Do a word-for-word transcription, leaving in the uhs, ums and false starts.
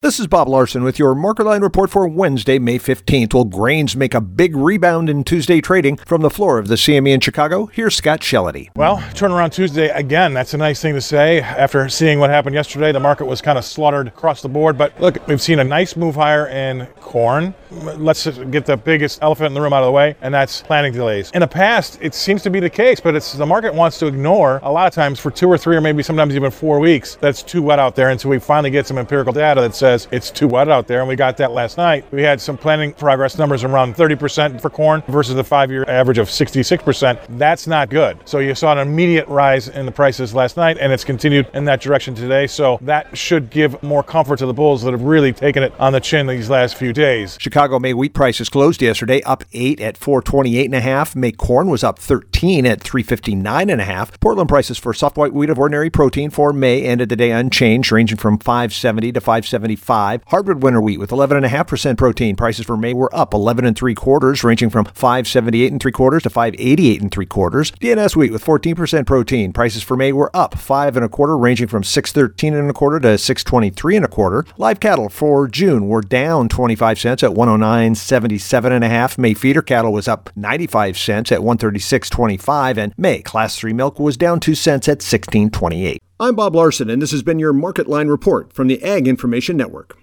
This is Bob Larson with your Market Line report for Wednesday, May fifteenth. Will grains make a big rebound in Tuesday trading? From the floor of the C M E in Chicago, here's Scott Shellady. Well, turnaround Tuesday again. That's a nice thing to say. After seeing what happened yesterday, the market was kind of slaughtered across the board. But look, we've seen a nice move higher in corn. Let's just get the biggest elephant in the room out of the way, and that's planting delays. In the past, it seems to be the case, but it's the market wants to ignore a lot of times for two or three or maybe sometimes even four weeks that's too wet out there until we finally get some empirical data that says it's too wet out there, and we got that last night. We had some planting progress numbers around thirty percent for corn versus the five-year average of sixty-six percent. That's not good. So you saw an immediate rise in the prices last night, and it's continued in that direction today. So that should give more comfort to the bulls that have really taken it on the chin these last few days. Chicago May wheat prices closed yesterday up eight at four twenty-eight and a half. May corn was up thirteen at three fifty-nine and a half. Portland prices for soft white wheat of ordinary protein for May ended the day unchanged, ranging from five seventy to five seventy-five. Hardwood winter wheat with eleven and a half percent protein prices for May were up eleven and three quarters, ranging from five seventy-eight and three quarters to five eighty-eight and three quarters. D N S wheat with fourteen percent protein prices for May were up five and a quarter, ranging from six thirteen and a quarter to six twenty-three and a quarter. Live cattle for June were down twenty-five cents at one oh nine seventy-seven and a half. May feeder cattle was up ninety-five cents at one thirty-six twenty-five, and May class three milk was down two cents at sixteen twenty-eight. I'm Bob Larson, and this has been your Market Line report from the Ag Information Network.